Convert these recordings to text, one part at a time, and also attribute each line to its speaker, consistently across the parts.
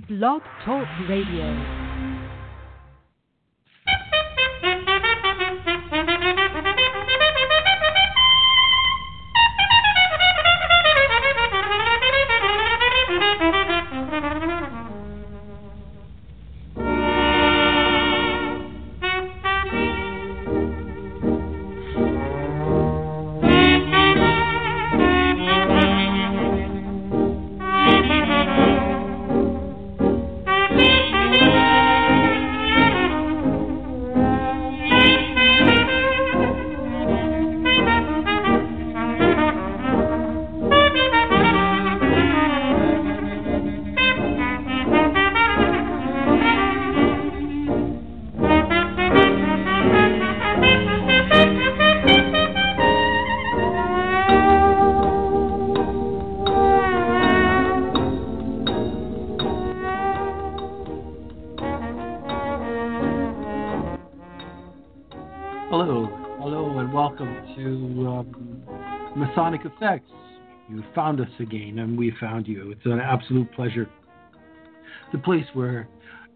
Speaker 1: Blog Talk Radio.
Speaker 2: Masonic Effects. You found us again, and we found you. It's an absolute pleasure. The place where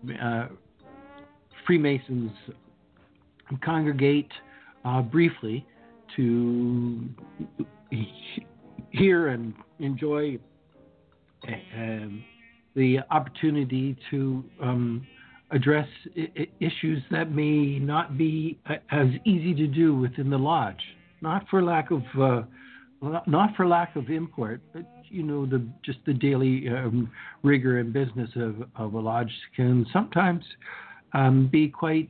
Speaker 2: Freemasons congregate briefly to hear and enjoy the opportunity to address issues that may not be as easy to do within the lodge. Not for lack of import, but just the daily rigor and business of a lodge can sometimes be quite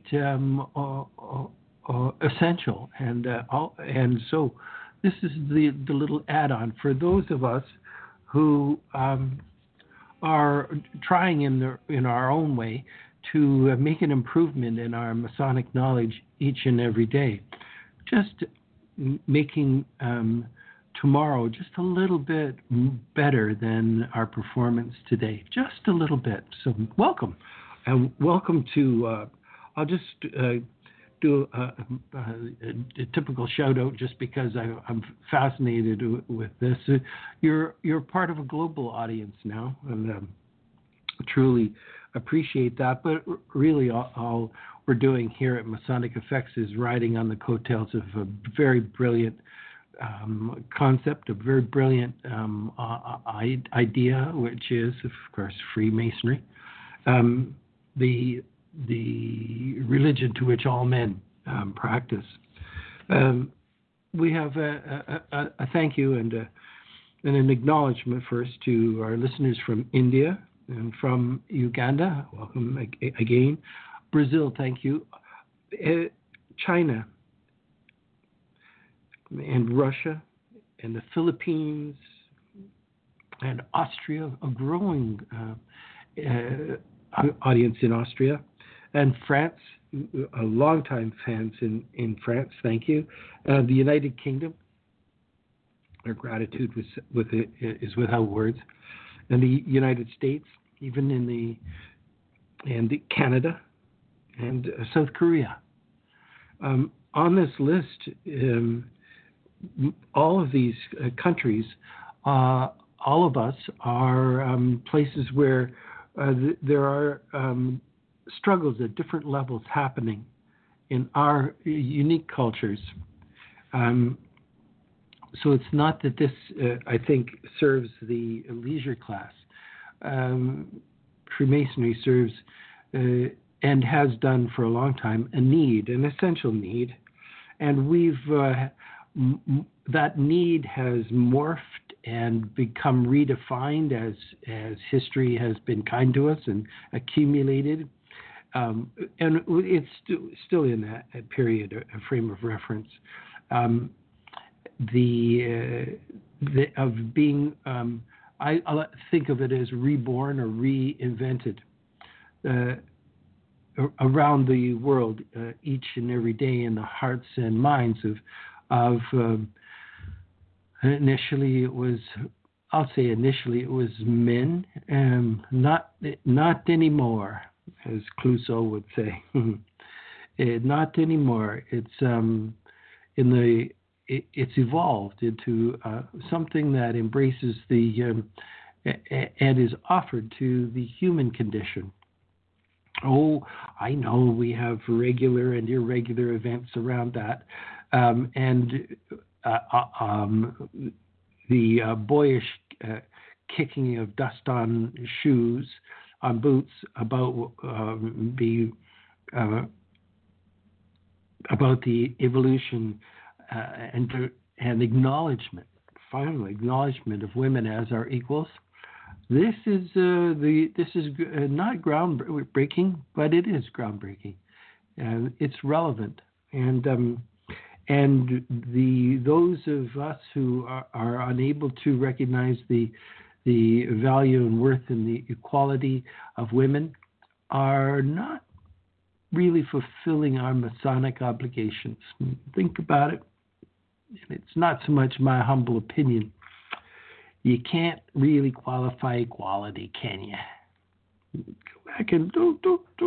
Speaker 2: essential, and so this is the little add-on for those of us who are trying in our own way to make an improvement in our Masonic knowledge each and every day. Just making tomorrow just a little bit better than our performance today, just a little bit. So welcome, and welcome to. I'll just do a typical shout out just because I'm fascinated with this. You're part of a global audience now, and truly appreciate that. But really, all we're doing here at Masonic Effects is riding on the coattails of a very brilliant concept, a very brilliant idea, which is, of course, Freemasonry, the religion to which all men practice. We have a thank you and an acknowledgement first to our listeners from India and from Uganda. Welcome again. Brazil, thank you. China and Russia and the Philippines and Austria, a growing audience in Austria, and France, a long-time fans in France, thank you. The United Kingdom, our gratitude is without words, and the United States, even and Canada, and South Korea. On this list, all of these countries, all of us are places where there are struggles at different levels happening in our unique cultures. So it's not that this, I think, serves the leisure class. Freemasonry serves and has done for a long time a need, an essential need, and we've that need has morphed and become redefined as history has been kind to us and accumulated, and it's still in that period, a frame of reference. Of being, I think of it as reborn or reinvented around the world each and every day in the hearts and minds of initially it was men, not anymore, as Clouseau would say. Not anymore. It's evolved into something that embraces the and is offered to the human condition. Oh, I know we have regular and irregular events around that, and the boyish kicking of dust on shoes, on boots, about the evolution and acknowledgement, final acknowledgement of women as our equals. This is not groundbreaking, but it is groundbreaking, and it's relevant. And those of us who are unable to recognize the value and worth and the equality of women are not really fulfilling our Masonic obligations. Think about it. It's not so much my humble opinion. You can't really qualify equality, can you? Go back and don't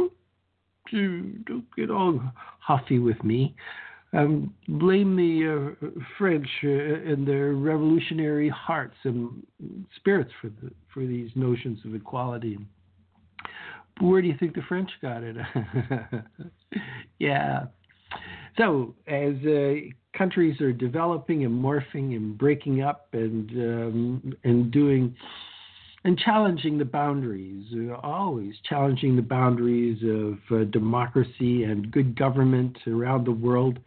Speaker 2: get all huffy with me. Blame the French and their revolutionary hearts and spirits for these notions of equality. But where do you think the French got it? Yeah. So as countries are developing and morphing and breaking up and doing and challenging the boundaries, always challenging the boundaries of democracy and good government around the world,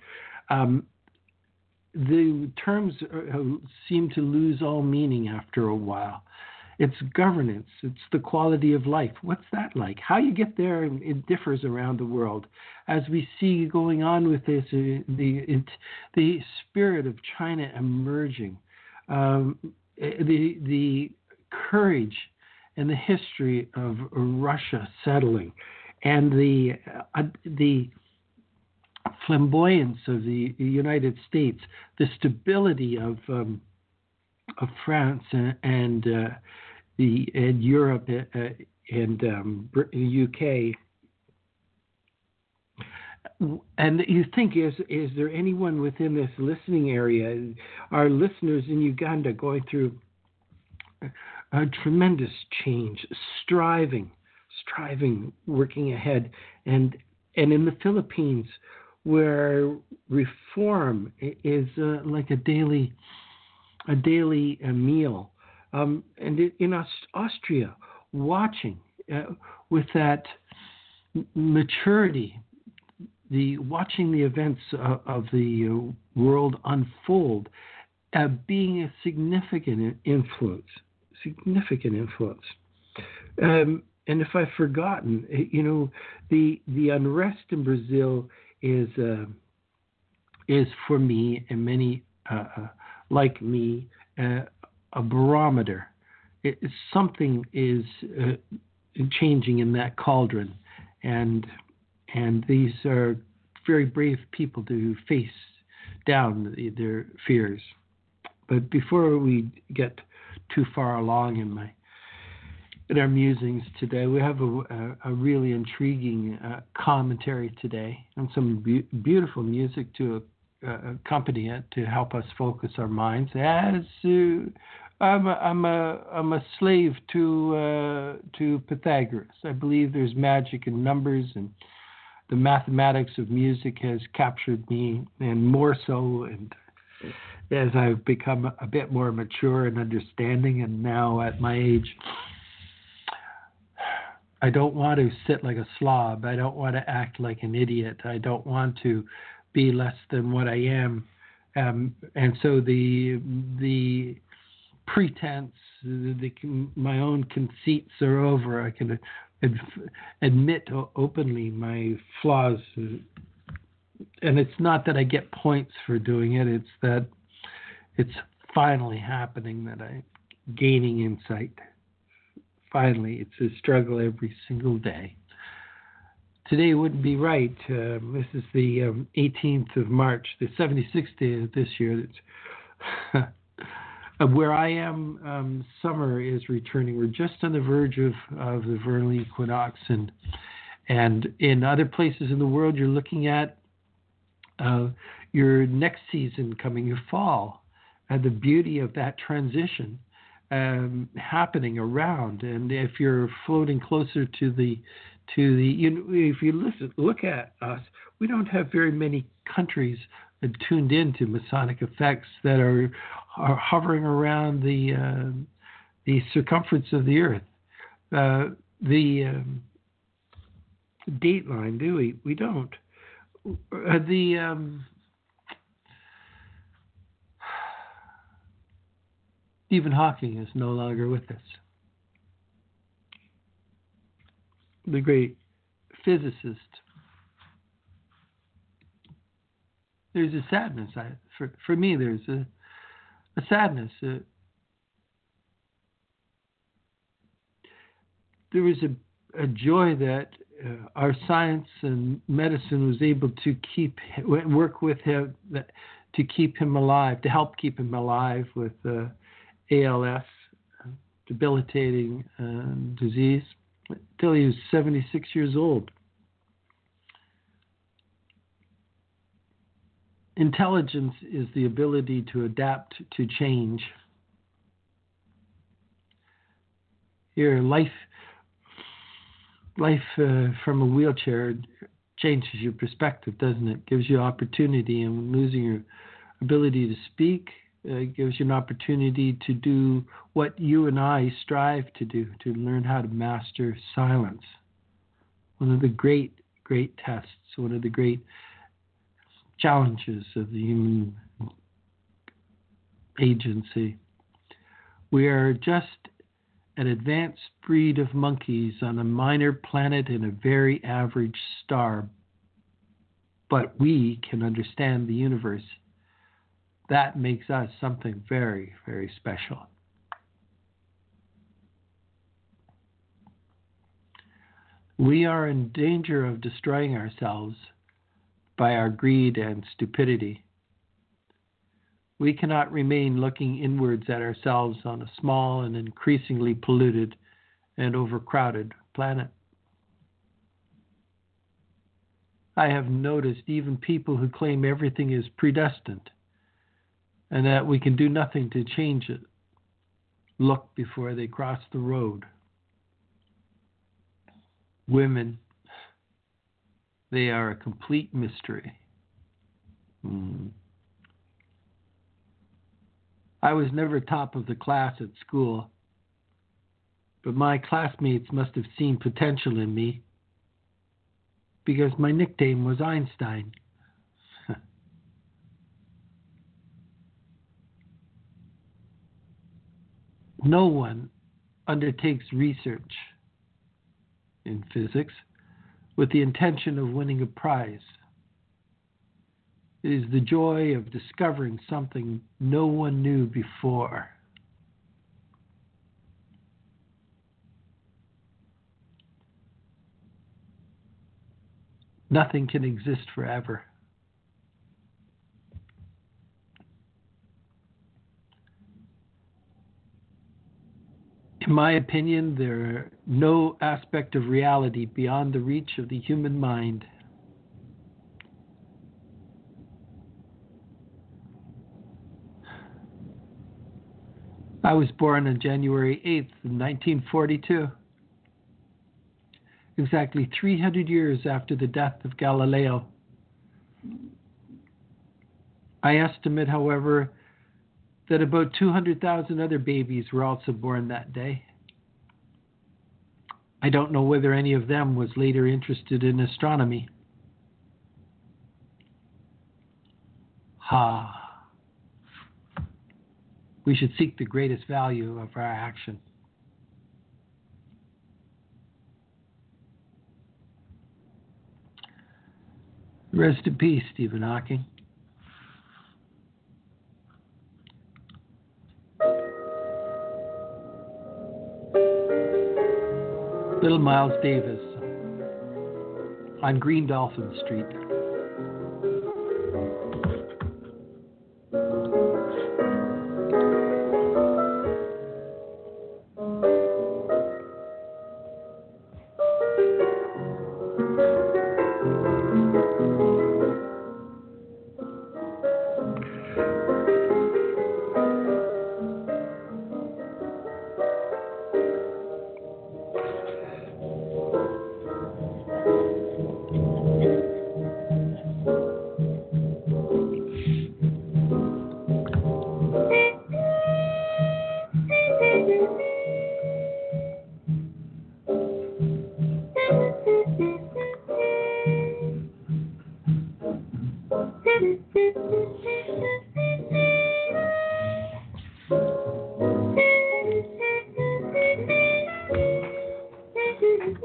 Speaker 2: the terms seem to lose all meaning after a while. It's governance. It's the quality of life. What's that like? How you get there, it differs around the world. As we see going on with this, the spirit of China emerging, the courage and the history of Russia settling, and the flamboyance of the United States, the stability of France and Europe and UK. And you think, is there anyone within this listening area, our listeners in Uganda, going through a tremendous change, striving, working ahead, and in the Philippines, where reform is like a daily meal, and in Austria, watching with that maturity, watching the events of the world unfold, being a significant influence. And if I've forgotten, the unrest in Brazil is for me and many like me a barometer. Something is changing in that cauldron, and these are very brave people to face down their fears. But before we get too far along in our musings today, we have a really intriguing commentary today and some beautiful music to accompany it to help us focus our minds. As I'm a slave to Pythagoras. I believe there's magic in numbers, and the mathematics of music has captured me, and more so. And as I've become a bit more mature and understanding, and now at my age, I don't want to sit like a slob. I don't want to act like an idiot. I don't want to be less than what I am. And so the pretense, my own conceits are over. I can admit openly my flaws. And it's not that I get points for doing it. It's that it's finally happening, that I'm gaining insight. Finally, it's a struggle every single day. Today wouldn't be right. This is the 18th of March, the 76th day of this year. Where I am, summer is returning. We're just on the verge of the vernal equinox, and in other places in the world, you're looking at your next season coming, your fall, and the beauty of that transition happening around. And if you're floating closer to the if you look at us, we don't have very many countries tuned into Masonic effects that are hovering around the circumference of the Earth. The dateline, do we? We don't. Stephen Hawking is no longer with us. The great physicist. There's a sadness. For me, there's a sadness. There was a joy that our science and medicine was able to work with him, to keep him alive, to help keep him alive with ALS, debilitating disease, until he was 76 years old. Intelligence is the ability to adapt to change. Here, life from a wheelchair changes your perspective, doesn't it? Gives you opportunity, and losing your ability to speak gives you an opportunity to do what you and I strive to do, to learn how to master silence. One of the great tests, one of the great challenges of the human agency. We are just an advanced breed of monkeys on a minor planet in a very average star, but we can understand the universe. That makes us something very, very special. We are in danger of destroying ourselves by our greed and stupidity. We cannot remain looking inwards at ourselves on a small and increasingly polluted and overcrowded planet. I have noticed even people who claim everything is predestined and that we can do nothing to change it look before they cross the road. Women, they are a complete mystery. I was never top of the class at school, but my classmates must have seen potential in me because my nickname was Einstein. No one undertakes research in physics with the intention of winning a prize. It is the joy of discovering something no one knew before. Nothing can exist forever. In my opinion, there is no aspect of reality beyond the reach of the human mind. I was born on January 8th, 1942, exactly 300 years after the death of Galileo. I estimate, however, that about 200,000 other babies were also born that day. I don't know whether any of them was later interested in astronomy. We should seek the greatest value of our action. Rest in peace, Stephen Hawking. Little Miles Davis on Green Dolphin Street.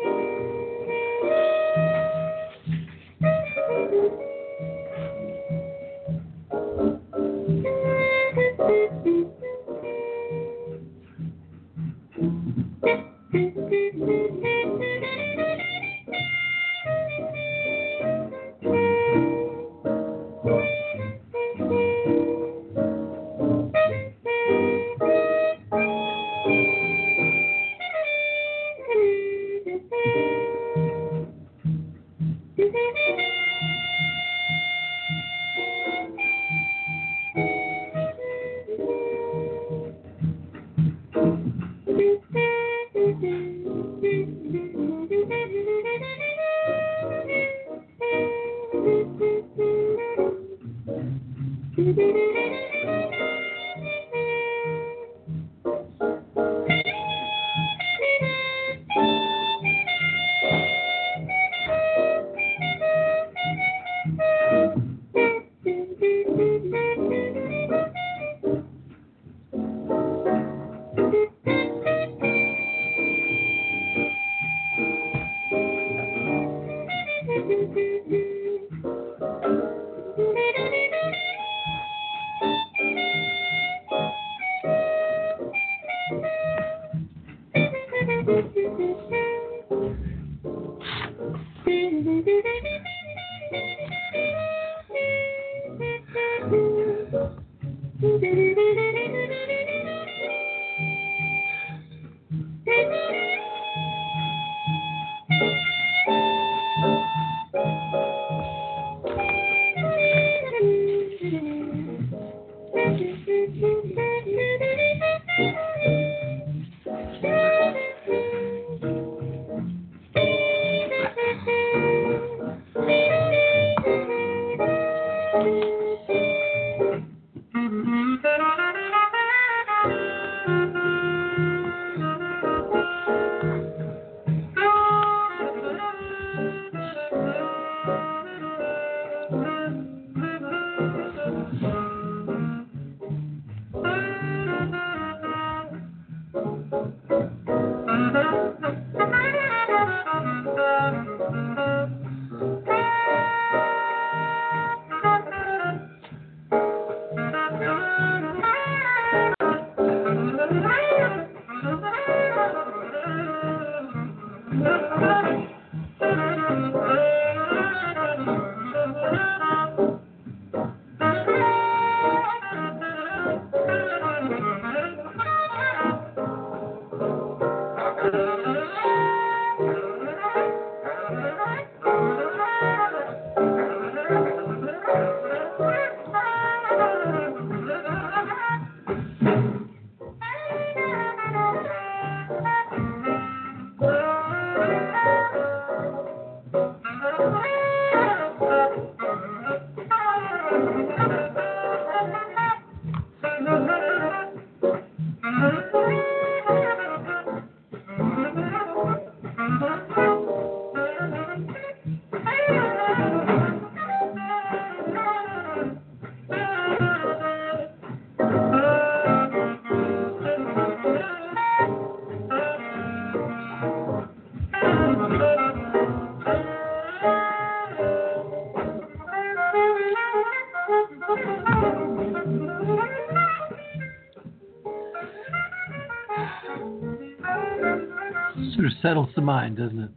Speaker 2: Sort of settles the mind, doesn't it?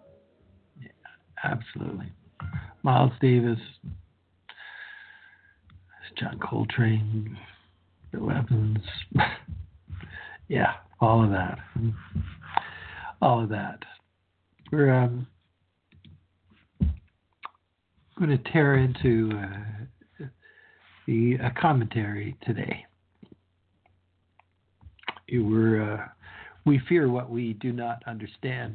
Speaker 2: Yeah, absolutely. Miles Davis, John Coltrane, Bill Evans. Yeah, all of that. All of that. We're going to tear into the commentary today. We fear what we do not understand.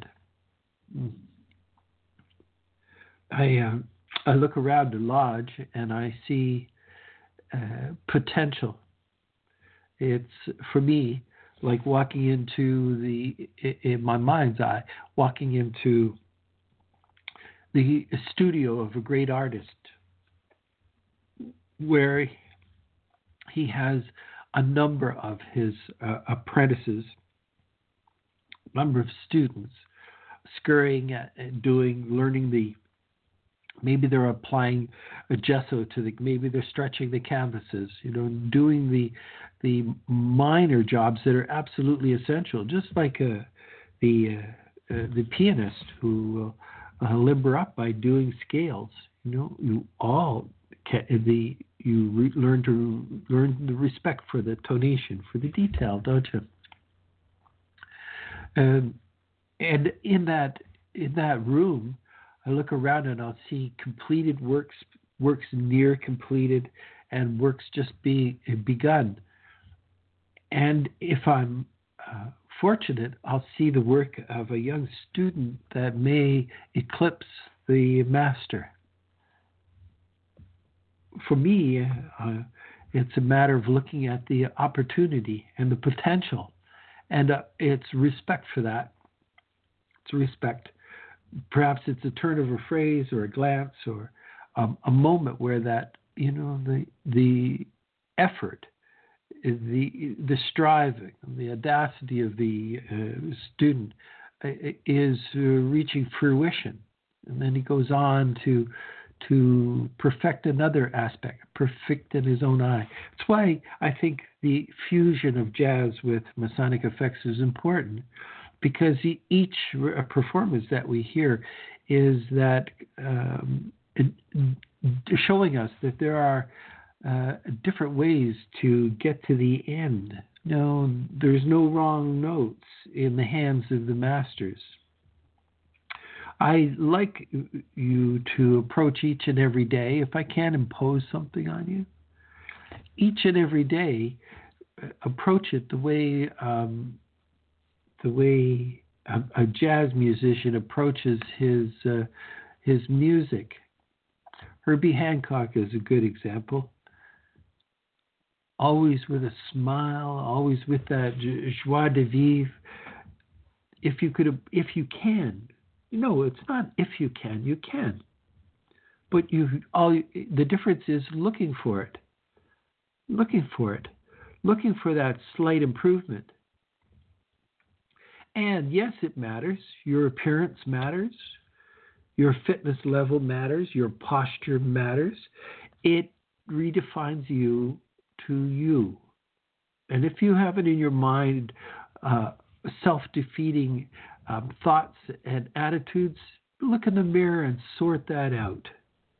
Speaker 2: I look around the lodge and I see potential. It's, for me, like walking into in my mind's eye, walking into the studio of a great artist where he has a number of his apprentices, number of students, scurrying at learning maybe they're applying a gesso maybe they're stretching the canvases, doing the minor jobs that are absolutely essential, just like the pianist who will limber up by doing scales. You all learn the respect for the tonation, for the detail, don't you? And in that room, I look around and I'll see completed works near completed, and works just being begun. And if I'm fortunate, I'll see the work of a young student that may eclipse the master. For me, it's a matter of looking at the opportunity and the potential, and it's respect for that. It's respect. Perhaps it's a turn of a phrase or a glance or a moment where that, the effort, the striving, the audacity of the student is reaching fruition, and then he goes on to perfect another aspect, perfect in his own eye. That's why I think the fusion of jazz with Masonic effects is important, because each performance that we hear is that showing us that there are different ways to get to the end. No, there's no wrong notes in the hands of the masters. I like you to approach each and every day, if I can impose something on you, each and every day, approach it the way a jazz musician approaches his music. Herbie Hancock is a good example. Always with a smile, always with that joie de vivre. If you can. It's not if you can. But the difference is looking for it. Looking for that slight improvement. And yes, it matters. Your appearance matters. Your fitness level matters. Your posture matters. It redefines you to you. And if you have it in your mind, self-defeating thoughts and attitudes, look in the mirror and sort that out.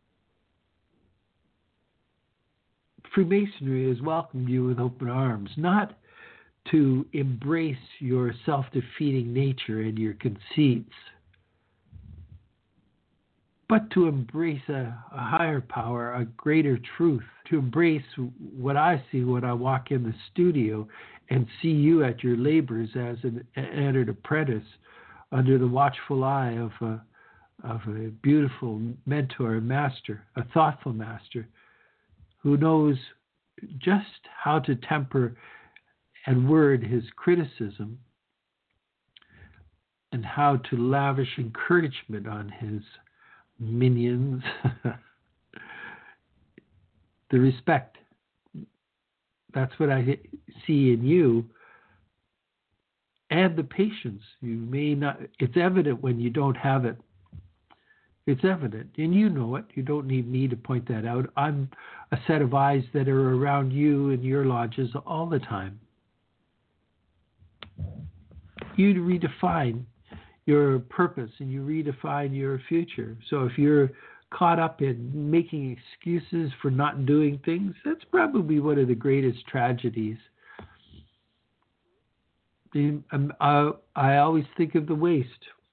Speaker 2: Freemasonry has welcomed you with open arms, not to embrace your self-defeating nature and your conceits, but to embrace a higher power, a greater truth, to embrace what I see when I walk in the studio and see you at your labors as an entered apprentice under the watchful eye of a beautiful mentor, a master, a thoughtful master who knows just how to temper and word his criticism and how to lavish encouragement on his minions. The respect. That's what I see in you. And the patience. You may not, it's evident when you don't have it. It's evident, and you know it. You don't need me to point that out. I'm a set of eyes that are around you and your lodges all the time. You redefine your purpose and you redefine your future. So if you're caught up in making excuses for not doing things, that's probably one of the greatest tragedies. I always think of the waste.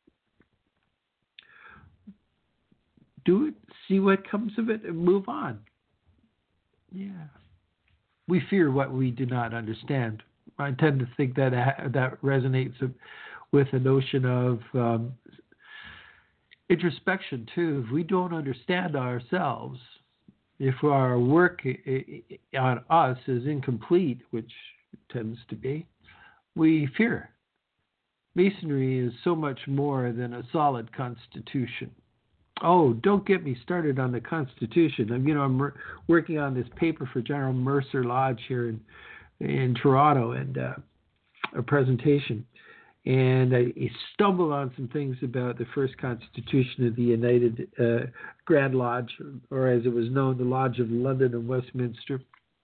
Speaker 2: Do it, see what comes of it, and move on. Yeah. We fear what we do not understand. I tend to think that that resonates with a notion of introspection too. If we don't understand ourselves, if our work on us is incomplete, which tends to be, we fear. Masonry is so much more than a solid constitution. Oh, don't get me started on the Constitution. I'm working on this paper for General Mercer Lodge here in Toronto, and a presentation. And I stumbled on some things about the first Constitution of the United Grand Lodge, or as it was known, the Lodge of London and Westminster.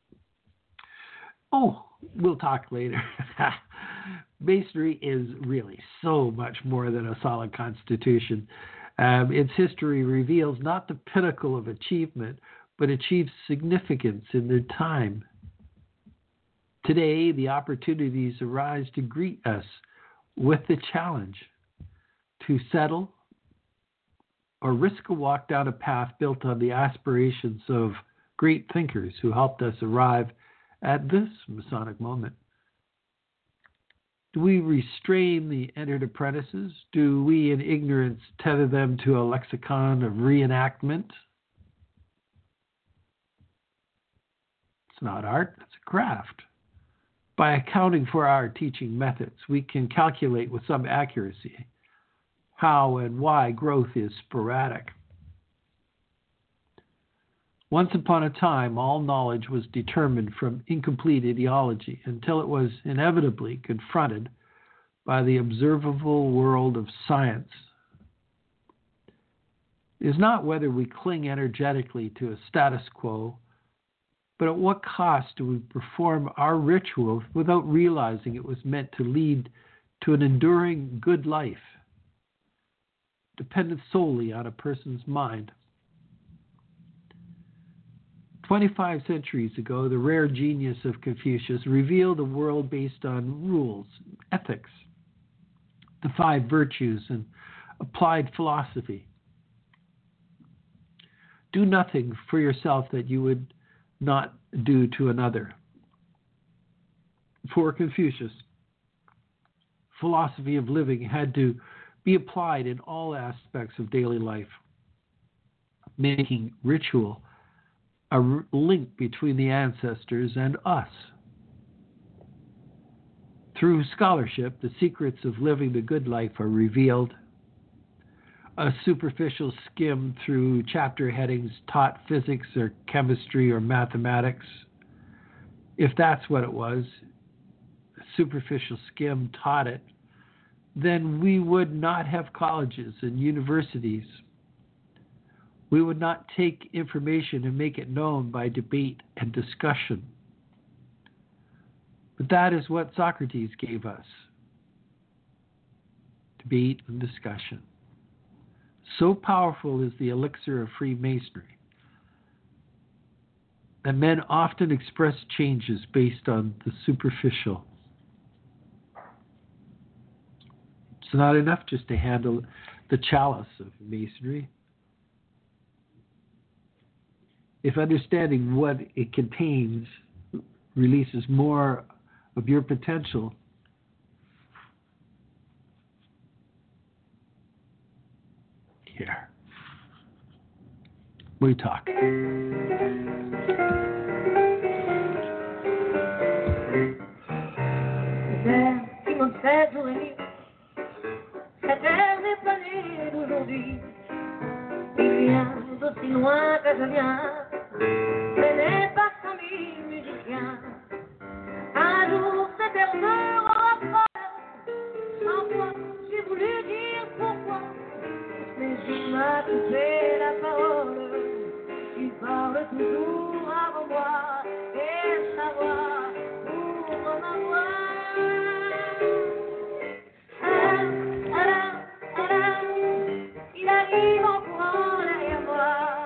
Speaker 2: Oh, we'll talk later. Masonry is really so much more than a solid constitution. Its history reveals not the pinnacle of achievement, but achieves significance in their time. Today, the opportunities arise to greet us with the challenge to settle or risk a walk down a path built on the aspirations of great thinkers who helped us arrive at this Masonic moment. Do we restrain the entered apprentices? Do we, in ignorance, tether them to a lexicon of reenactment? It's not art, it's a craft. By accounting for our teaching methods, we can calculate with some accuracy how and why growth is sporadic. Once upon a time, all knowledge was determined from incomplete ideology until it was inevitably confronted by the observable world of science. It is not whether we cling energetically to a status quo, but at what cost do we perform our ritual without realizing it was meant to lead to an enduring good life, dependent solely on a person's mind. 25 centuries ago, the rare genius of Confucius revealed a world based on rules, ethics, the 5 virtues, and applied philosophy. Do nothing for yourself that you would not do to another. For Confucius, philosophy of living had to be applied in all aspects of daily life, making ritual a link between the ancestors and us. Through scholarship, the secrets of living the good life are revealed. A superficial skim through chapter headings taught physics or chemistry or mathematics. If that's what it was, a superficial skim taught it, then we would not have colleges and universities. We would not take information and make it known by debate and discussion. But that is what Socrates gave us. Debate and discussion. So powerful is the elixir of Freemasonry that men often express changes based on the superficial. It's not enough just to handle the chalice of Masonry. If understanding what it contains releases more of your potential, here, we talk.
Speaker 3: Qui me fait sourire, cette terre n'est pas née d'aujourd'hui. Il vient d'aussi loin que je viens, ce n'est pas 100 000 musiciens. Un jour cette terre sera folle, 100 fois j'ai voulu dire pourquoi, mais il m'a coupé la parole. Il parle toujours avant moi, et sa voix ouvre ma voix. Il arrive en courant derrière moi.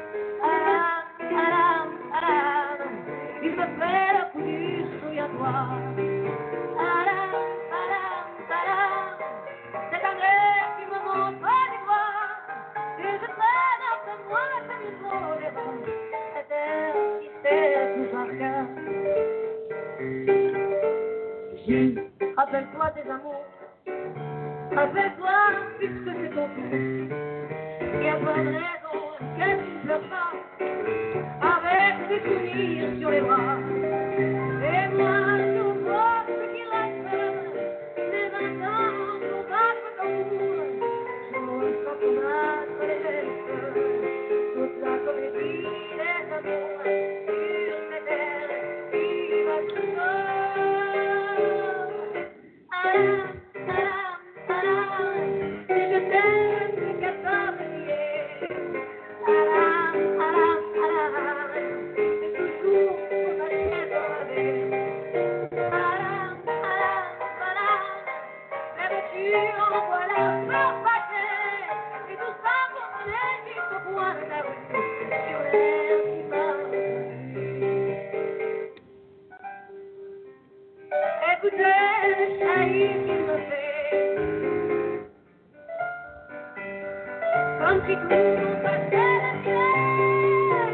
Speaker 3: Il me fait le coup du souviens-toi. C'est un grec qui me montre du doigt. Et je traîne après moi comme il faut les vents. Cette terre qui sait tout par cœur. Rappelle-toi tes amours. Rappelle-toi, puisque c'est ton tour. Il n'y a pas de raison que tu ne pleures pas. Avec des souvenirs sur les bras. Et moi, je vois ce qui reste. Les 20 ans pour battre tambour. Chose quand on battre les gestes. Toute la comédie des amours. Sur cette terre qui va se faire. Comme si tout passait le ciel.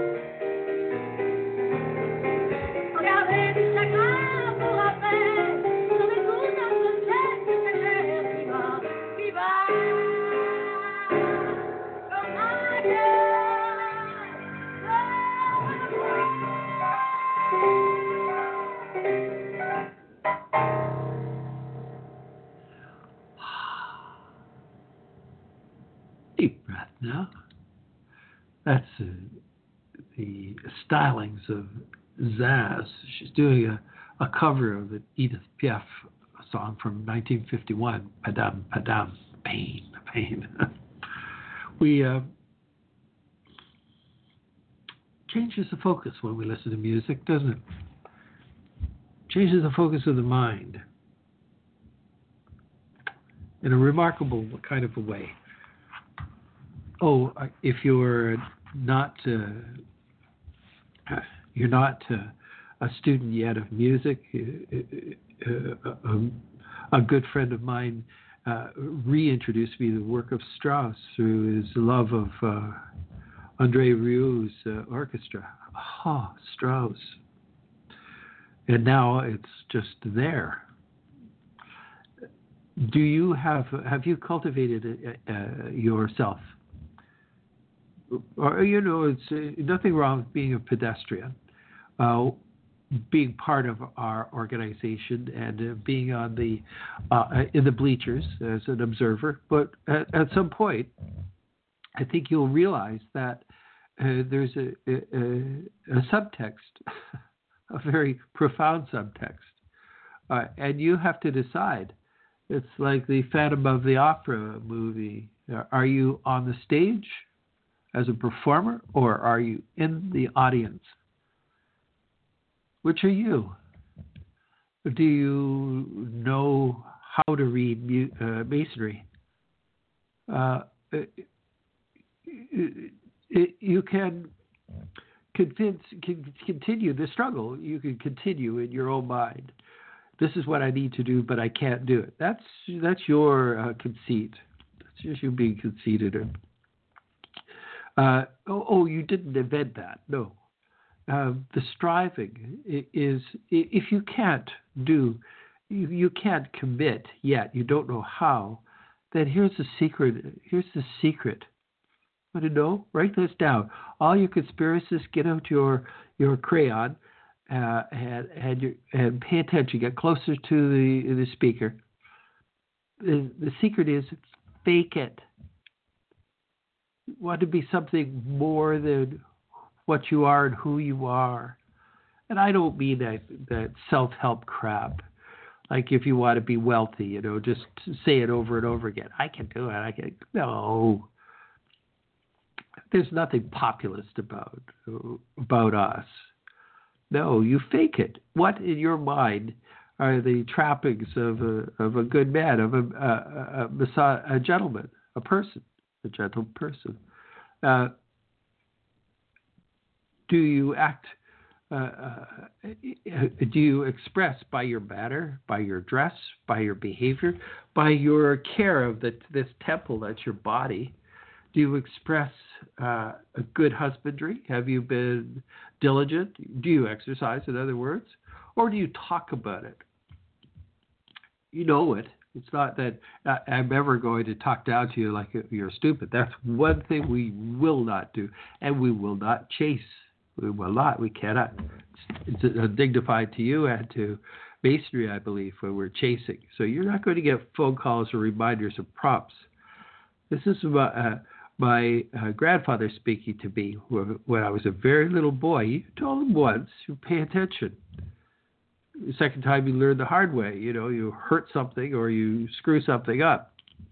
Speaker 3: Regardez du chagrin pour après, sur les coups d'un ciel qui s'éclaire, qui va, comme un cœur.
Speaker 2: Deep breath now. That's the stylings of Zaz. She's doing a cover of an Edith Piaf song from 1951, Padam Padam, pain, pain. We changes the focus when we listen to music, doesn't it? Changes the focus of the mind in a remarkable kind of a way. Oh, if you're not a student yet of music, a good friend of mine reintroduced me to the work of Strauss through his love of André Rieu's orchestra. Ah, Strauss. And now it's just there. Do you have you cultivated it yourself? Or, it's nothing wrong with being a pedestrian, being part of our organization and being on the in the bleachers as an observer. But at some point, I think you'll realize that there's a subtext, a very profound subtext, and you have to decide. It's like the Phantom of the Opera movie. Are you on the stage as a performer, or are you in the audience? Which are you? Do you know how to read masonry? You can continue the struggle. You can continue in your own mind. This is what I need to do, but I can't do it. That's your conceit. That's just you being conceited. You didn't invent that. No. The striving is, if you can't do, you can't commit yet, you don't know how, then here's the secret. Here's the secret. Want to know? Write this down. All you conspiracists, get out your crayon and pay attention. Get closer to the speaker. The secret is fake it. Want to be something more than what you are and who you are. And I don't mean that self-help crap. Like if you want to be wealthy, just say it over and over again. I can do it. No. There's nothing populist about us. No, you fake it. What in your mind are the trappings of a good man, of a gentleman, a person? A gentle person. Do you act? Do you express by your manner, by your dress, by your behavior, by your care of this temple that's your body? Do you express a good husbandry? Have you been diligent? Do you exercise, in other words, or do you talk about it? You know it. It's not that I'm ever going to talk down to you like you're stupid. That's one thing we will not do, and we will not chase. We will not. We cannot. It's undignified to you and to masonry, I believe, when we're chasing. So you're not going to get phone calls or reminders of prompts. This is my grandfather speaking to me when I was a very little boy. He told him once, you pay attention. The second time you learn the hard way. You hurt something or you screw something up.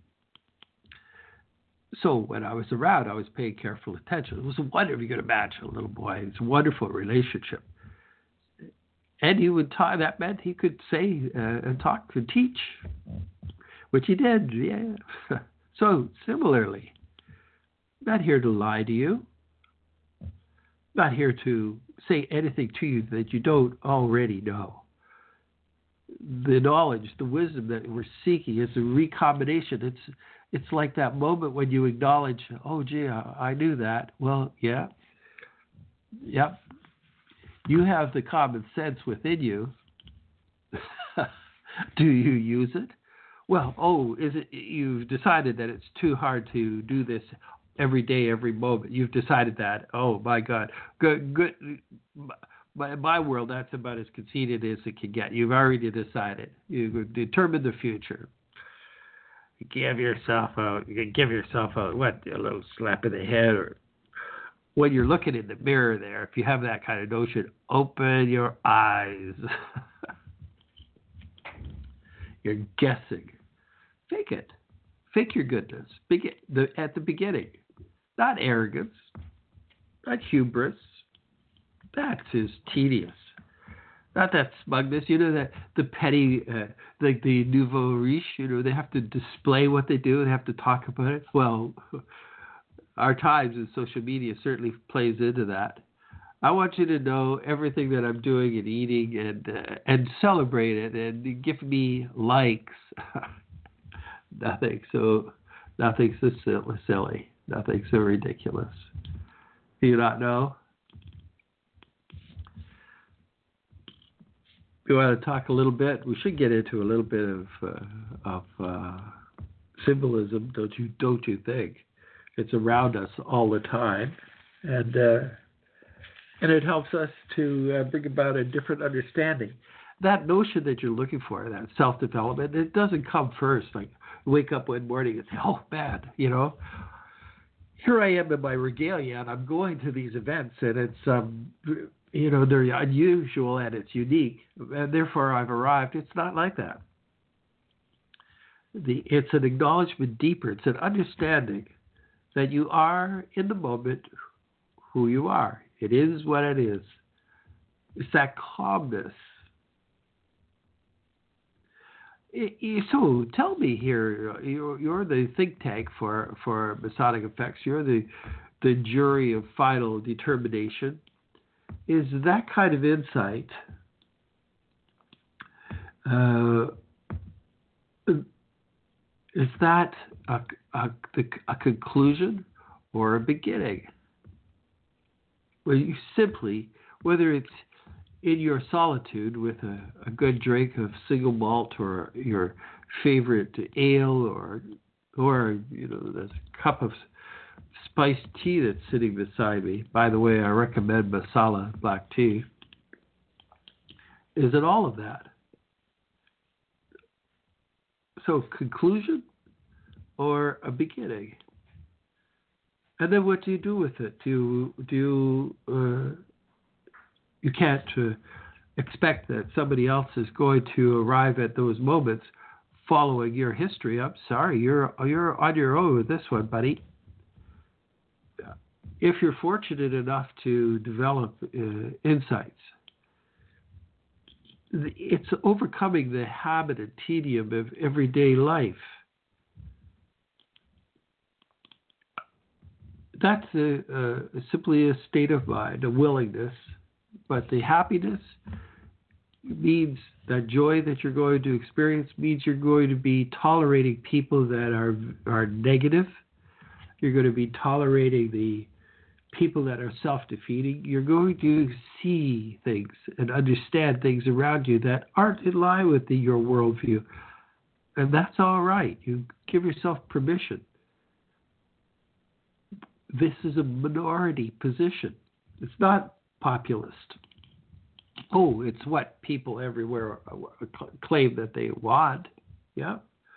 Speaker 2: So when I was around, I was paying careful attention. It was wonderful. You could imagine a little boy. It's a wonderful relationship. And he would talk. That meant he could say and talk and teach, which he did. Yeah. So similarly, Not here to lie to you. Not here to say anything to you that you don't already know. The knowledge, the wisdom that we're seeking is a recombination. It's like that moment when you acknowledge, oh, gee, I knew that. Well, yeah. Yep. You have the common sense within you. Do you use it? Well, is it you've decided that it's too hard to do this every day, every moment. You've decided that. Oh my God. Good. In my world, that's about as conceited as it can get. You've already decided. You've determined the future. Give yourself a little slap in the head, or when you're looking in the mirror there, if you have that kind of notion, open your eyes. You're guessing. Fake it. Fake your goodness. At the beginning. Not arrogance. Not hubris. That is tedious. Not that smugness. That the petty, like the nouveau riche, they have to display what they do and have to talk about it. Well, our times and social media certainly plays into that. I want you to know everything that I'm doing and eating and celebrate it and give me likes. Nothing so silly. Nothing so ridiculous. Do you not know? We want to talk a little bit. We should get into a little bit of symbolism, don't you think? It's around us all the time, and it helps us to bring about a different understanding. That notion that you're looking for, that self-development, it doesn't come first. Like wake up one morning and say, "Oh man, here I am in my regalia, and I'm going to these events, and it's they're unusual and it's unique, and therefore I've arrived." It's not like that. It's an acknowledgement deeper. It's an understanding that you are in the moment who you are. It is what it is. It's that calmness. So tell me here, you're the think tank for Masonic Effects. You're the jury of final determination. Is that kind of insight is that a conclusion or a beginning? Well, you simply, whether it's in your solitude with a good drink of single malt or your favorite ale or the cup of spiced tea that's sitting beside me. By the way, I recommend masala black tea. Is it all of that? So conclusion or a beginning? And then what do you do with it? You can't expect that somebody else is going to arrive at those moments following your history. I'm sorry, you're on your own with this one, buddy. If you're fortunate enough to develop insights, it's overcoming the habit and tedium of everyday life. That's simply a state of mind, a willingness. But the happiness means that joy that you're going to experience means you're going to be tolerating people that are negative. You're going to be tolerating the people that are self-defeating. You're going to see things and understand things around you that aren't in line with your worldview. And that's all right. You give yourself permission. This is a minority position. It's not populist. Oh, it's what people everywhere claim that they want. Yeah.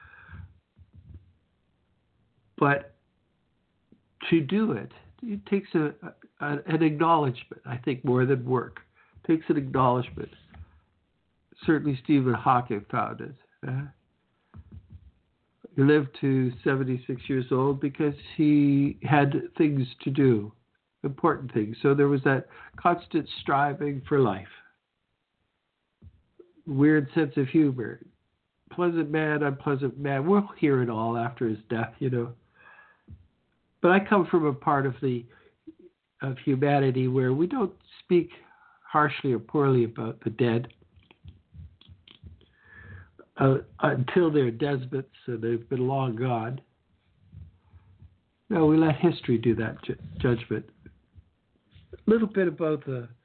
Speaker 2: But to do it takes an acknowledgement, I think, more than work. It takes an acknowledgement. Certainly Stephen Hawking found it. He lived to 76 years old because he had things to do, important things. So there was that constant striving for life. Weird sense of humor. Pleasant man, unpleasant man. We'll hear it all after his death, But I come from a part of humanity where we don't speak harshly or poorly about the dead until they're despots and they've been long gone. No, we let history do that judgment. A little bit about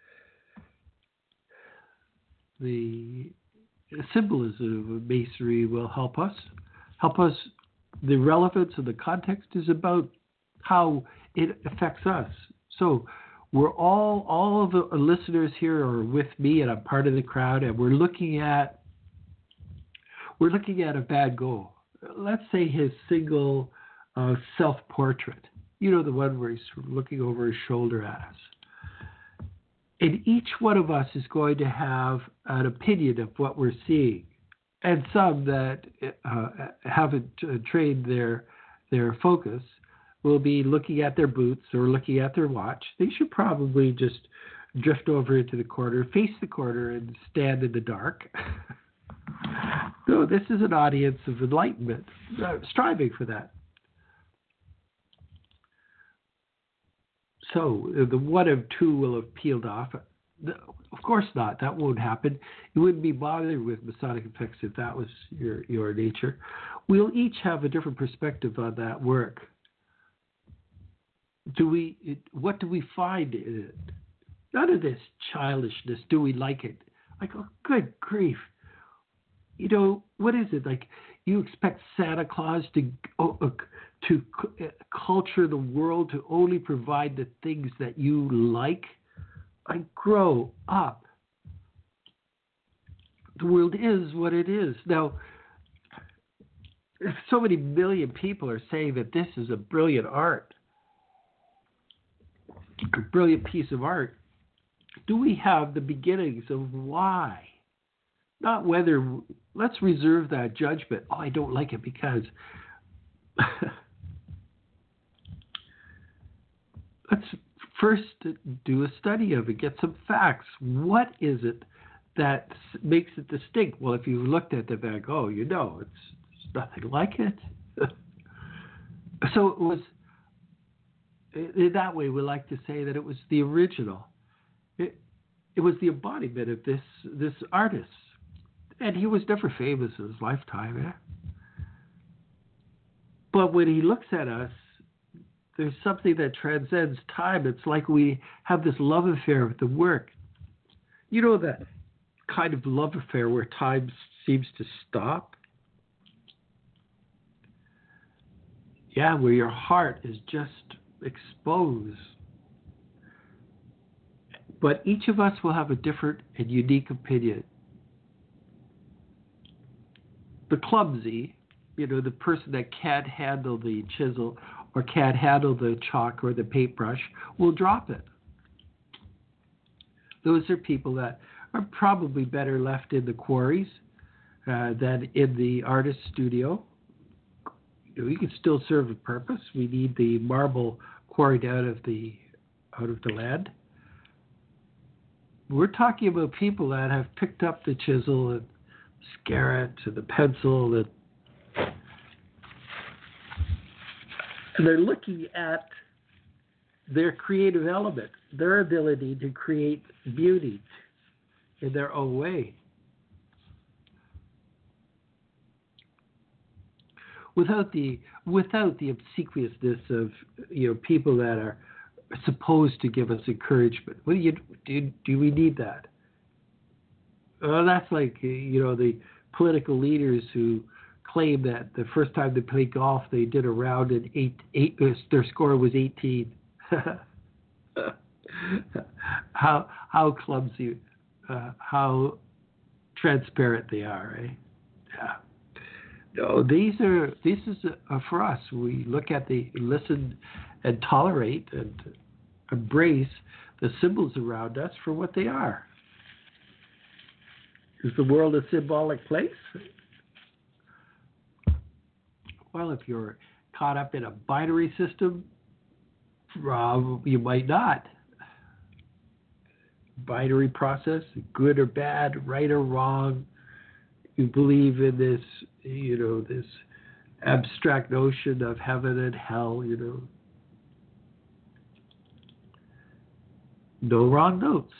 Speaker 2: the symbolism of Masonry will help us. The relevance of the context is about how it affects us. So we're all of the listeners here are with me, and I'm part of the crowd, and we're looking at a Van Gogh. Let's say his single self-portrait. You know, the one where he's looking over his shoulder at us. And each one of us is going to have an opinion of what we're seeing. And some that haven't trained their focus will be looking at their boots or looking at their watch. They should probably just drift over into the corner, face the corner, and stand in the dark. No, this is an audience of enlightenment, striving for that. So the one of two will have peeled off. Of course not. That won't happen. You wouldn't be bothered with Masonic effects if that was your nature. We'll each have a different perspective on that work. What do we find in it? None of this childishness. Do we like it? Like, oh, good grief. You know, what is it? Like, you expect Santa Claus to culture the world, to only provide the things that you like? I grow up. The world is what it is. Now, if so many million people are saying that this is a brilliant art, a brilliant piece of art, do we have the beginnings of why? Not whether. Let's reserve that judgment. Oh, I don't like it because. Let's first do a study of it, get some facts. What is it that makes it distinct? Well, if you looked at the Van Gogh, you know it's nothing like it. So it was. In that way, we like to say that it was the original. It was the embodiment of this artist. And he was never famous in his lifetime. Eh? But when he looks at us, there's something that transcends time. It's like we have this love affair with the work. You know that kind of love affair where time seems to stop? Yeah, where your heart is just exposed. But each of us will have a different and unique opinion. The clumsy, you know, the person that can't handle the chisel or can't handle the chalk or the paintbrush will drop it. Those are people that are probably better left in the quarries than in the artist studio. You know, you can still serve a purpose. We need the marble quarried out of the land. We're talking about people that have picked up the chisel and scarret and the pencil, and they're looking at their creative element, their ability to create beauty in their own way. Without the obsequiousness of, you know, people that are supposed to give us encouragement. Well, do we need that? Well, that's like, you know, the political leaders who claim that the first time they played golf, they did a round and their score was 18. How clumsy, how transparent they are, eh? Yeah. No, this is for us. We look at listen and tolerate and embrace the symbols around us for what they are. Is the world a symbolic place? Well, if you're caught up in a binary system, you might not. Binary process, good or bad, right or wrong. You believe in this, you know, this abstract notion of heaven and hell, you know. no wrong notes.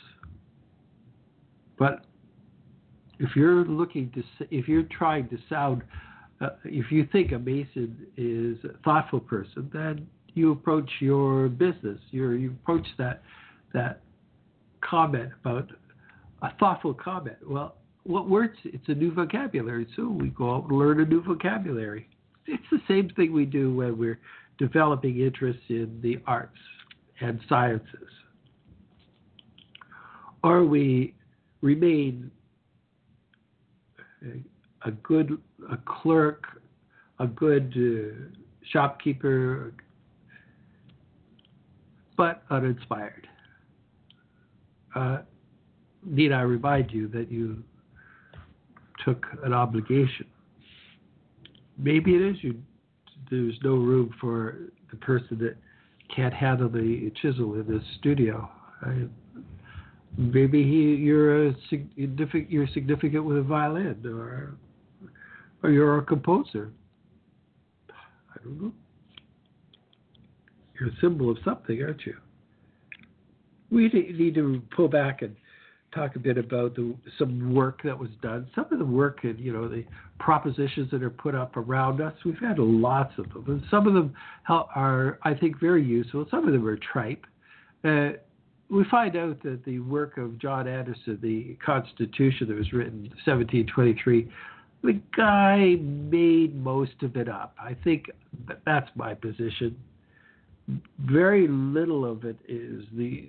Speaker 2: But if you're trying to sound, if you think a Mason is a thoughtful person, then you approach your business. You approach that comment about a thoughtful comment. Well, what words? It's a new vocabulary, so we go out and learn a new vocabulary. It's the same thing we do when we're developing interests in the arts and sciences. Or we remain a clerk, a good shopkeeper, but uninspired. Need I remind you that you took an obligation? Maybe it is there's no room for the person that can't handle the chisel in this studio. Maybe you're significant with a violin, or you're a composer. I don't know. You're a symbol of something, aren't you? We need to pull back and talk a bit about some work that was done. Some of the work and the propositions that are put up around us. We've had lots of them, and some of them are, I think, very useful. Some of them are tripe. We find out that the work of John Anderson, the Constitution that was written in 1723, the guy made most of it up. I think that's my position. Very little of it is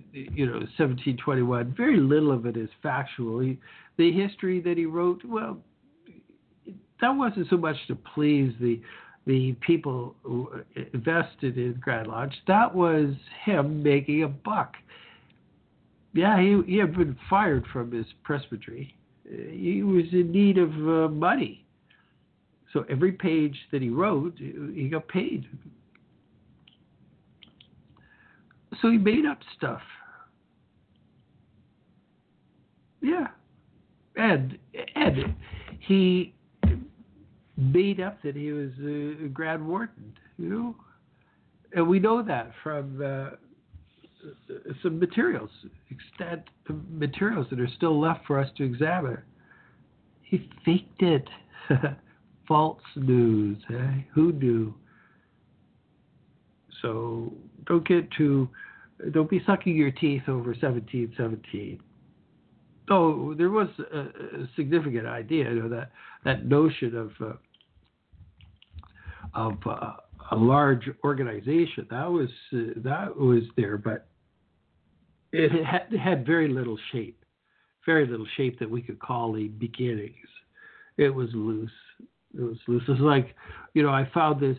Speaker 2: 1721. Very little of it is factual. The history that he wrote, well, that wasn't so much to please the people who invested in Grand Lodge. That was him making a buck. Yeah, he had been fired from his presbytery. He was in need of money. So every page that he wrote, he got paid. So he made up stuff. Yeah. And he made up that he was a Grand Warden, And we know that from some extant materials that are still left for us to examine. He faked it. False news. Who knew? So don't be sucking your teeth over 1717. Oh, there was a significant idea, that notion of a large organization that was there, but it had very little shape that we could call the beginnings. It was loose. It's like, I found this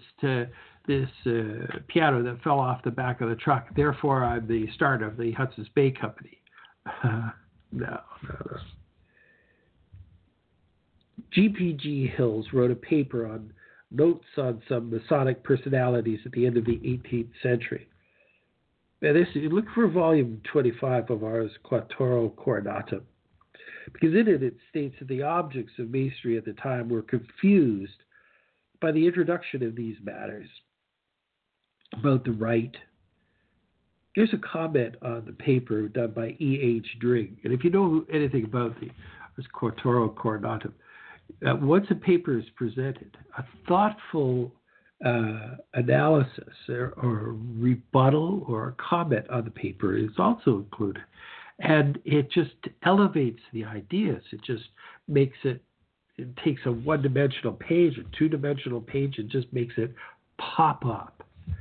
Speaker 2: piano that fell off the back of the truck. Therefore, I'm the start of the Hudson's Bay Company. No. G.P.G. Hills wrote a paper on notes on some Masonic personalities at the end of the 18th century. And look for volume 25 of Ars Quattuoro Coronatum, because in it states that the objects of Masonry at the time were confused by the introduction of these matters about the rite. Here's a comment on the paper done by E.H. Dring. And if you know anything about the Ars Quattuoro Coronatum, once a paper is presented, a thoughtful analysis or rebuttal or a comment on the paper is also included. And it just elevates the ideas. It just makes it takes a one-dimensional page, a two-dimensional page, and just makes it pop up.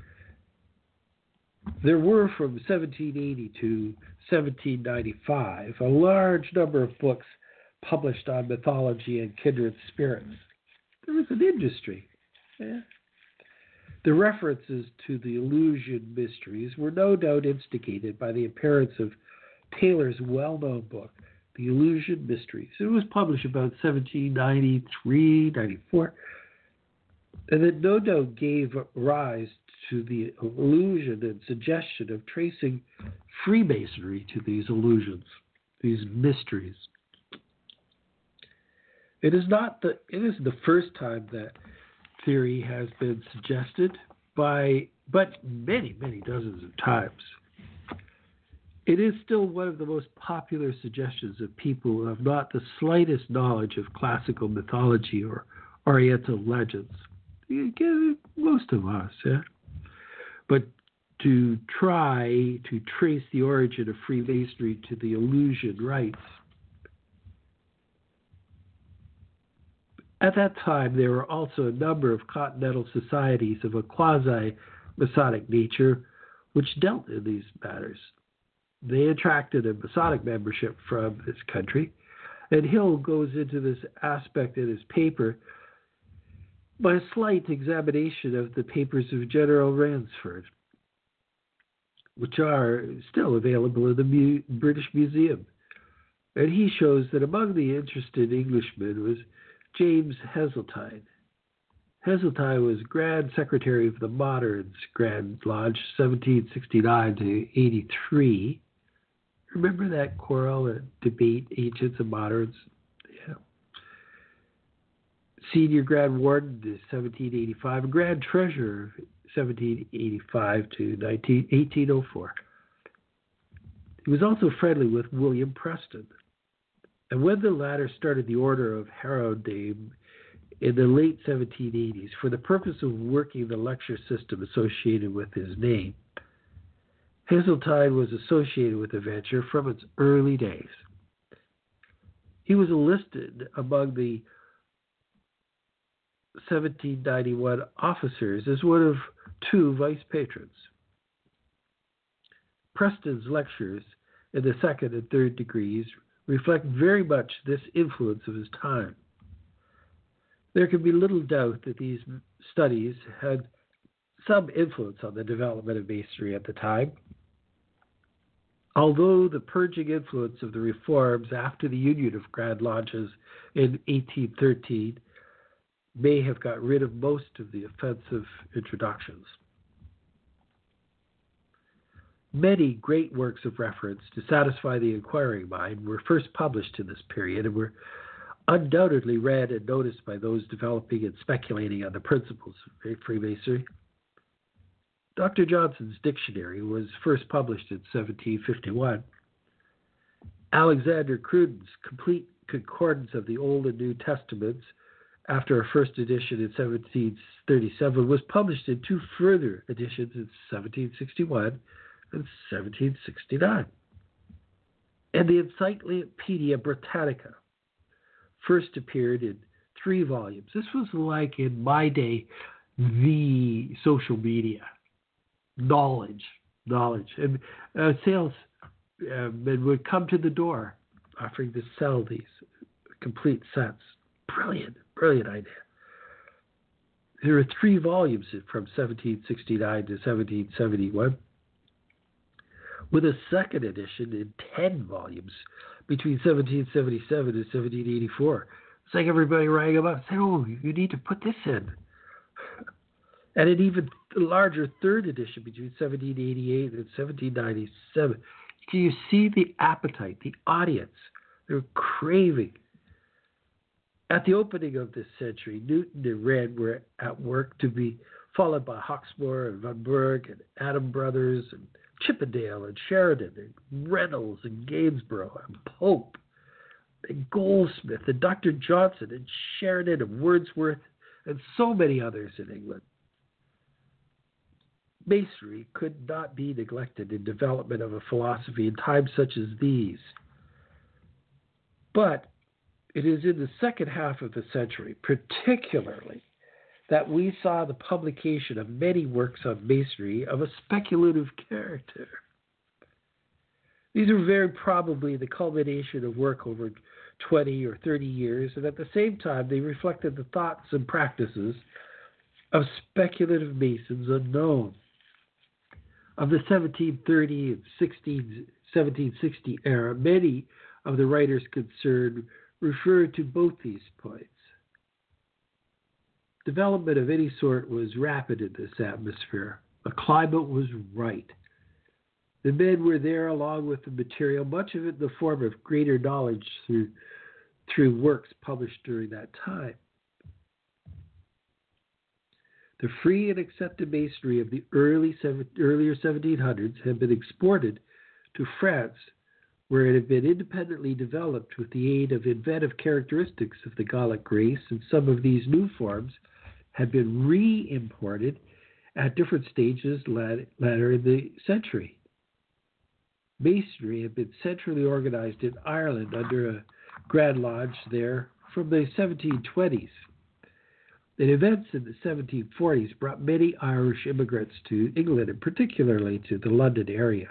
Speaker 2: There were, from 1780 to 1795, a large number of books published on mythology and kindred spirits. There was an industry. Yeah. The references to the illusion mysteries were no doubt instigated by the appearance of Taylor's well-known book, The Illusion Mysteries. It was published about 1793, 94, and it no doubt gave rise to the illusion and suggestion of tracing Freemasonry to these illusions, these mysteries. It isn't the first time that theory has been suggested but many, many dozens of times. It is still one of the most popular suggestions of people who have not the slightest knowledge of classical mythology or Oriental legends. Most of us, yeah. But to try to trace the origin of Freemasonry to the Eleusinian rites. At that time, there were also a number of continental societies of a quasi-Masonic nature which dealt in these matters. They attracted a Masonic membership from this country, and Hill goes into this aspect in his paper by a slight examination of the papers of General Ransford, which are still available in the British Museum. And he shows that among the interested Englishmen was James Heseltine. Heseltine was Grand Secretary of the Moderns Grand Lodge, 1769 to 83. Remember that quarrel and debate, Ancients and Moderns? Yeah. Senior Grand Warden, 1785, Grand Treasurer, 1785 to 1804. He was also friendly with William Preston. And when the latter started the Order of Heraldame in the late 1780s for the purpose of working the lecture system associated with his name, Heseltine was associated with the venture from its early days. He was enlisted among the 1791 officers as one of 2 vice patrons. Preston's lectures in the 2nd and 3rd degrees reflect very much this influence of his time. There can be little doubt that these studies had some influence on the development of Masonry at the time, although the purging influence of the reforms after the Union of Grand Lodges in 1813 may have got rid of most of the offensive introductions. Many great works of reference to satisfy the inquiring mind were first published in this period and were undoubtedly read and noticed by those developing and speculating on the principles of Freemasonry. Dr. Johnson's dictionary was first published in 1751. Alexander Cruden's complete concordance of the Old and New Testaments, after a first edition in 1737, was published in 2 further editions in 1761 and 1769. And the Encyclopedia Britannica first appeared in 3 volumes. This was like, in my day, the social media. Knowledge. And salesmen would come to the door offering to sell these complete sets. Brilliant idea. There are 3 volumes from 1769 to 1771, with a second edition in 10 volumes between 1777 and 1784. It's like everybody rang them up and said, "Oh, you need to put this in." And an even larger third edition between 1788 and 1797. Do you see the appetite, the audience? They're craving. At the opening of this century, Newton and Wren were at work, to be followed by Hawksmoor and Van Berg and Adam Brothers and Chippendale and Sheridan and Reynolds and Gainsborough and Pope and Goldsmith and Dr. Johnson and Sheridan and Wordsworth and so many others in England. Masonry could not be neglected in development of a philosophy in times such as these. But it is in the second half of the century, particularly, that we saw the publication of many works on Masonry of a speculative character. These are very probably the culmination of work over 20 or 30 years, and at the same time they reflected the thoughts and practices of speculative Masons unknown. Of the 1730 and 1760 era, many of the writers concerned refer to both these points. Development of any sort was rapid in this atmosphere. The climate was right. The men were there along with the material, much of it in the form of greater knowledge through works published during that time. The free and accepted masonry of the earlier 1700s had been exported to France, where it had been independently developed with the aid of inventive characteristics of the Gallic race, and some of these new forms had been re-imported at different stages later in the century. Masonry had been centrally organized in Ireland under a Grand Lodge there from the 1720s. And events in the 1740s brought many Irish immigrants to England, and particularly to the London area.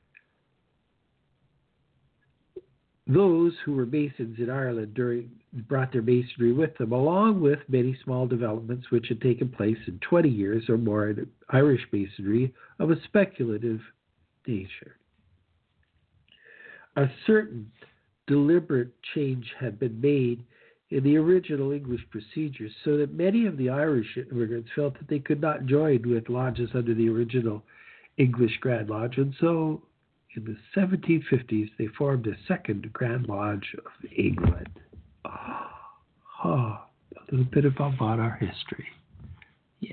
Speaker 2: Those who were Masons in Ireland brought their masonry with them, along with many small developments which had taken place in 20 years or more in Irish masonry of a speculative nature. A certain deliberate change had been made in the original English procedures, so that many of the Irish immigrants felt that they could not join with lodges under the original English Grand Lodge, and so in the 1750s they formed a second Grand Lodge of England. A little bit about our history. Yeah.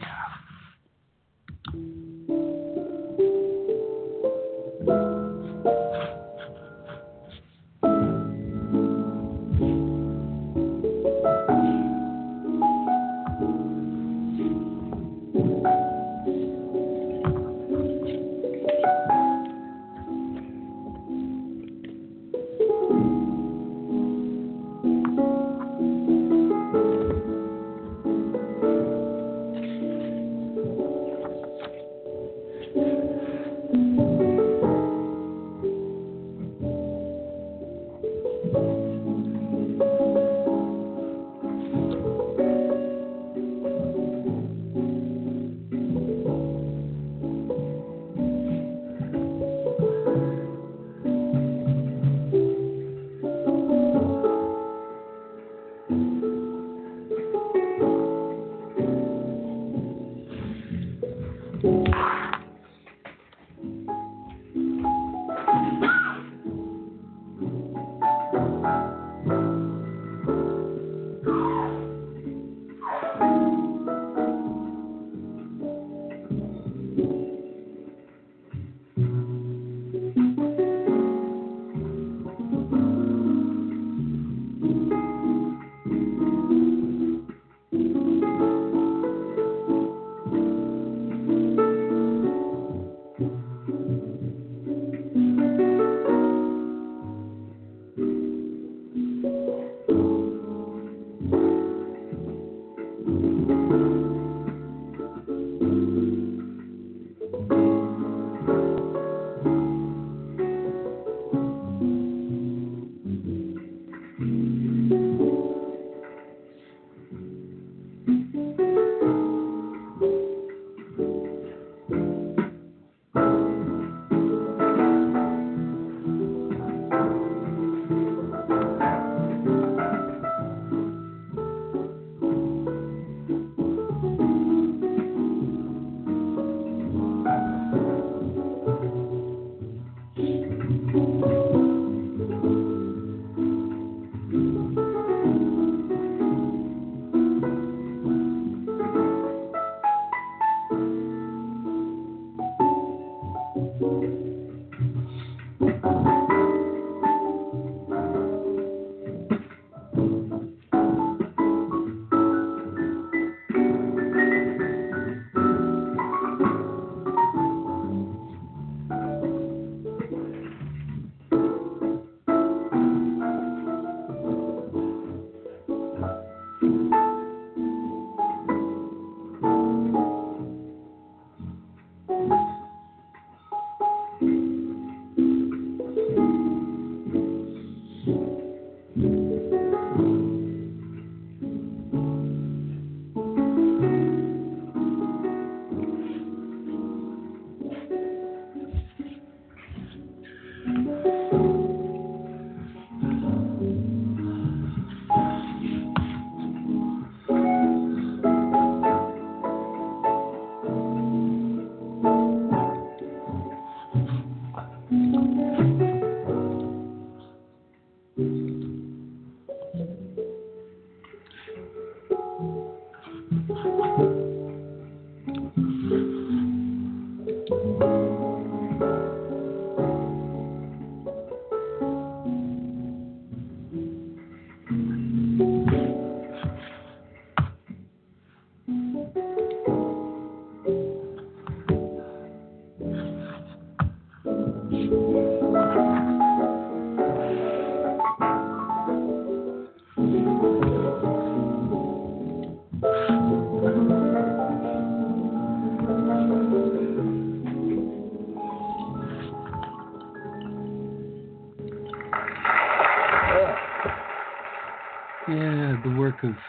Speaker 2: Yeah, the work of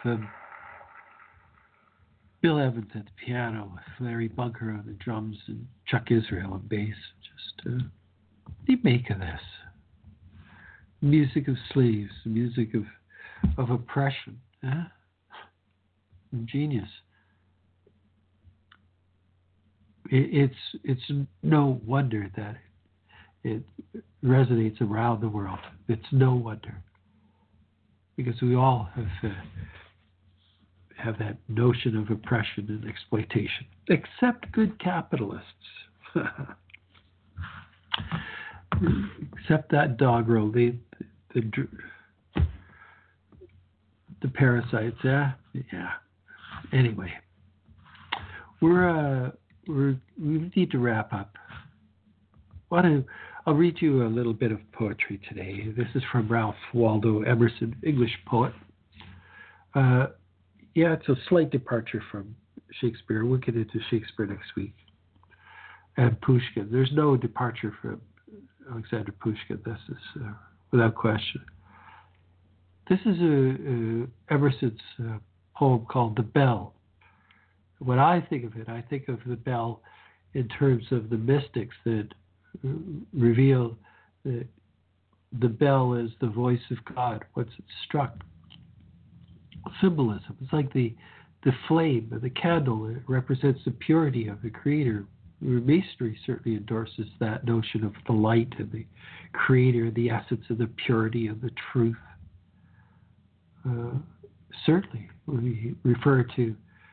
Speaker 2: Bill Evans at the piano, with Larry Bunker on the drums, and Chuck Israel on bass. Just what do you make of this? Music of slaves, the music of oppression. Huh? Genius. It's no wonder that it resonates around the world. It's no wonder, because we all have that notion of oppression and exploitation, except good capitalists. Except that doggerel, the parasites. Yeah. Anyway, we need to wrap up. I'll read you a little bit of poetry today. This is from Ralph Waldo Emerson, English poet. It's a slight departure from Shakespeare. We'll get into Shakespeare next week. And Pushkin. There's no departure from Alexander Pushkin. This is without question. This is Emerson's poem called The Bell. When I think of it, I think of the bell in terms of the mystics that reveal that the bell is the voice of God. Once it's struck, symbolism. It's like the flame of the candle. It represents the purity of the Creator. Masonry certainly endorses that notion of the light and the Creator, the essence of the purity and the truth. Certainly, we refer to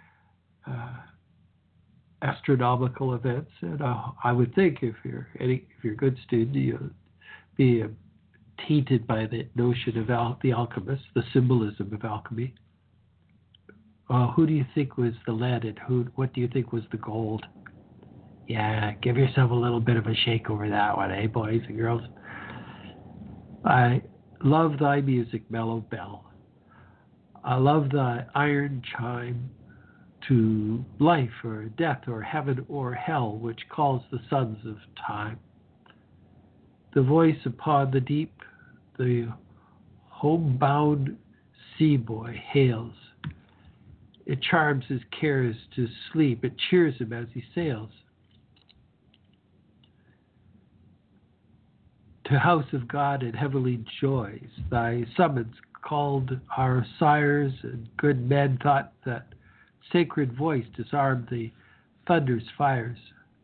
Speaker 2: astronomical events, and I would think if you're a good student, you'll be tainted by the notion of the alchemist, the symbolism of alchemy. Who do you think was the lead, and what do you think was the gold? Yeah, give yourself a little bit of a shake over that one, eh, boys and girls? I love thy music, mellow bell. I love thy iron chime to life or death or heaven or hell, which calls the sons of time. The voice upon the deep, the homebound sea boy hails. It charms his cares to sleep. It cheers him as he sails. To house of God and heavenly joys, thy summons called our sires, and good men thought that sacred voice disarmed the thunder's fires.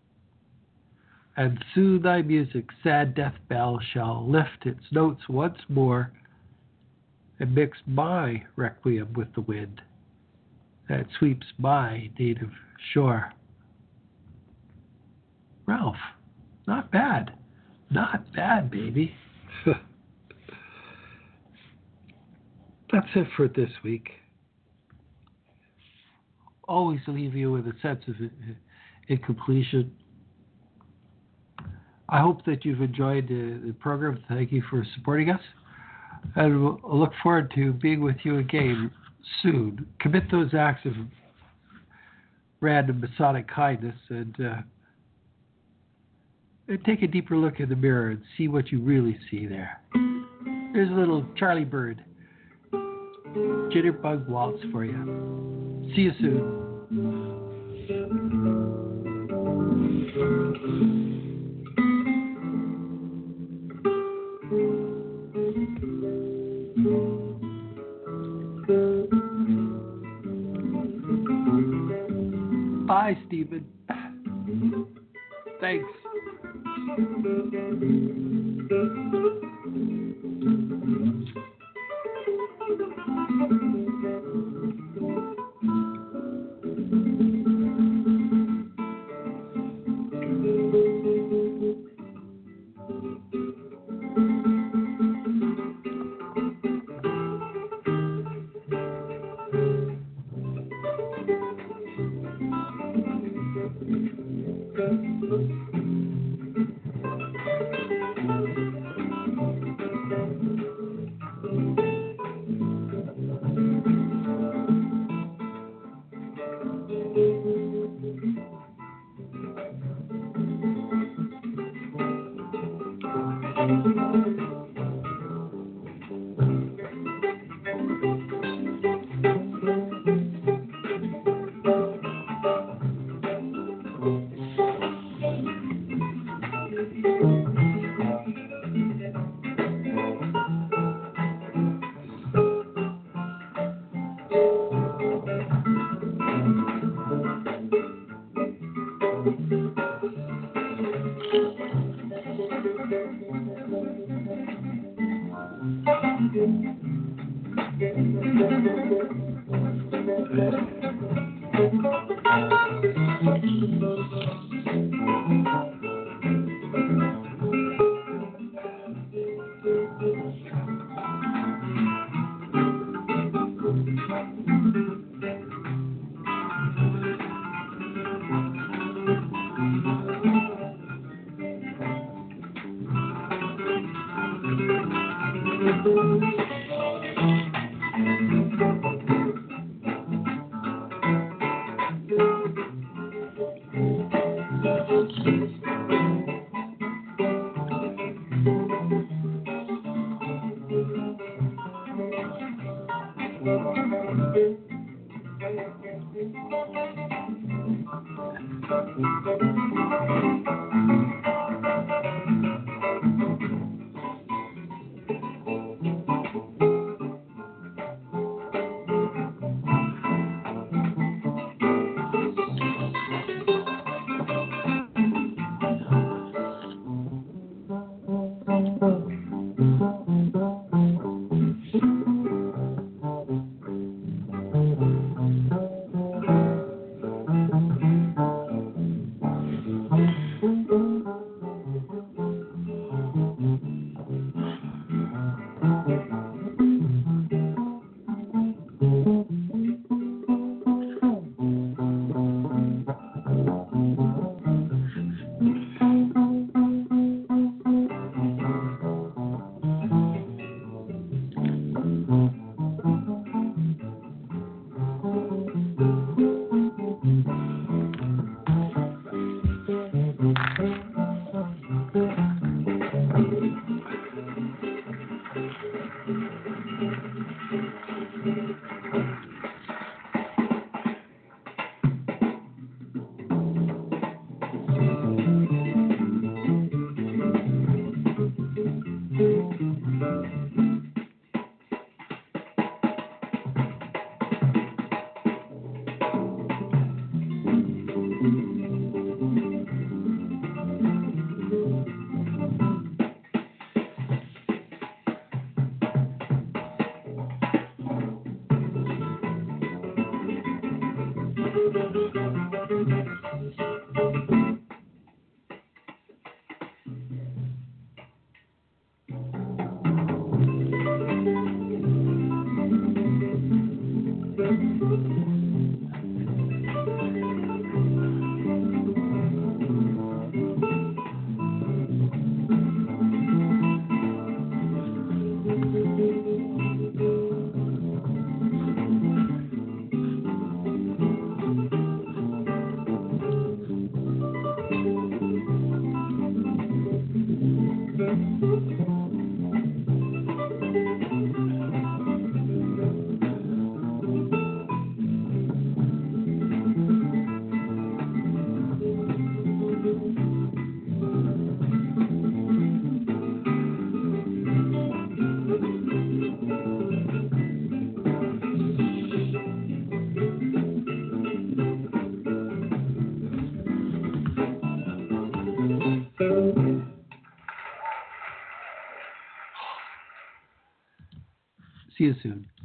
Speaker 2: And soon thy music, sad death bell, shall lift its notes once more and mix my requiem with the wind that sweeps my native shore. Ralph, not bad. Not bad, baby. That's it for this week. Always leave you with a sense of incompletion. I hope that you've enjoyed the program. Thank you for supporting us. And we'll look forward to being with you again soon. Commit those acts of random Masonic kindness and take a deeper look in the mirror and see what you really see there. There's a little Charlie Bird Jitterbug Waltz for you. See you soon. Bye, Stephen. Thanks. See you soon.